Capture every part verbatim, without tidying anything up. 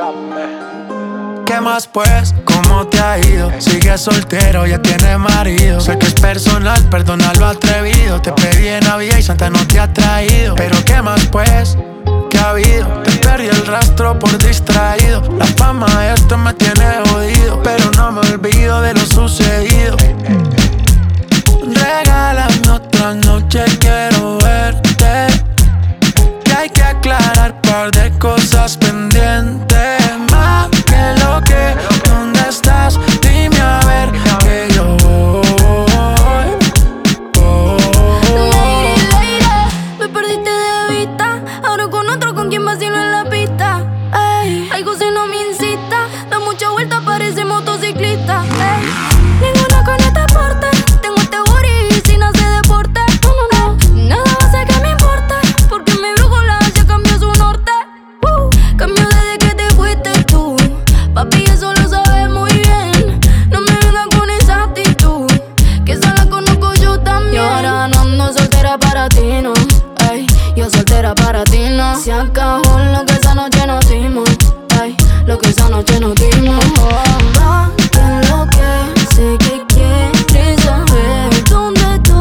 ¿Qué más pues? ¿Cómo te ha ido? Sigues soltero, ya tienes marido. Sé que es personal, perdona lo atrevido. Te pedí en Navidad y Santa no te ha traído. Pero ¿qué más pues? ¿Qué ha habido? Te perdí el rastro por distraído. La fama de esto me tiene jodido, pero no me olvido de lo sucedido. Regálame otra noche, quiero verte. Que hay que aclarar par de cosas pendientes. Más que lo que, ¿dónde estás? Dime a ver que yo voy, voy. Lady, lady, me perdiste de vista. Ahora con otro, ¿con quien vacilo en la pista? Ey, algo si no me incita. Da mucha vuelta, parece motociclista. Ey, ninguna con este porte. Tengo este booty sin hacer deporte. No, no, no, nada va a hacer que me importe. Porque mi brújula ya cambió su norte. uh, Cambió desde que te fuiste tú. Papi, eso lo sabes muy bien. No me vengas con esa actitud, que esa la conozco yo también. Y ahora no ando soltera para ti, no. Ey, yo soltera para ti, no. Se acabó lo que esa noche nos dimos. Ey, lo que esa noche nos dimos. Va, que lo que sé que quieres saber dónde estoy.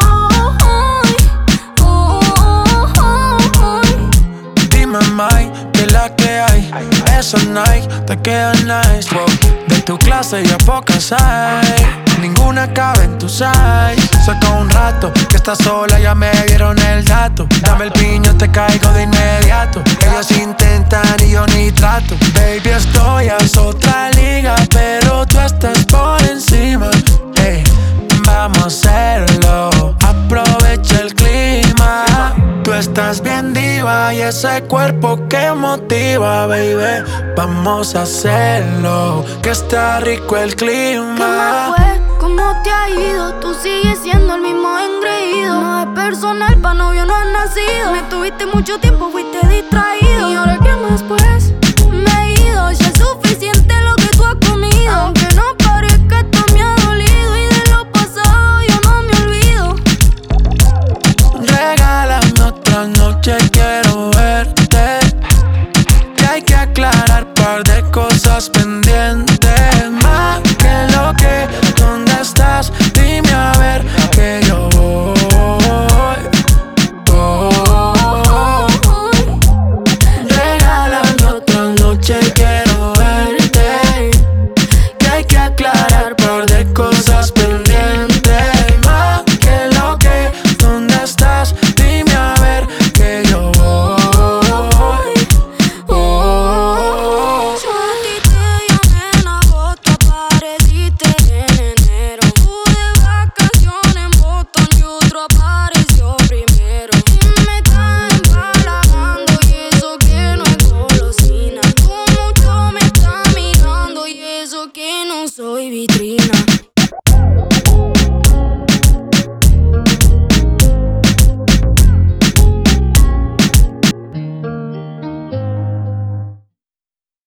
Oh, oh, oh, oh. Dime, Mike, que la que hay. Esos Nike te quedan nice, wow. De tu clase ya pocas hay. Ninguna cabe en tu size. Saca un rato que estás sola, ya me dieron el dato. Dame el piño, te caigo de inmediato. Ellos intentan y yo ni trato. Baby, estoy a otra liga, pero tú estás por encima. Hey, vamos a hacerlo, aprovecha el clima. Tú estás bien diva y ese cuerpo que motiva, baby. Vamos a hacerlo, que está rico el clima. ¿Qué más fue? ¿Cómo te ha ido? Tú sigues siendo el mismo engreído. No es personal, pa' novio no has nacido. Me tuviste mucho tiempo, fuiste distraído. ¿Y ahora qué más pues? Me he ido, ya es suficiente lo que tú has comido. Aunque no parezca, esto me ha dolido. Y de lo pasado yo no me olvido. Regálame otra noche que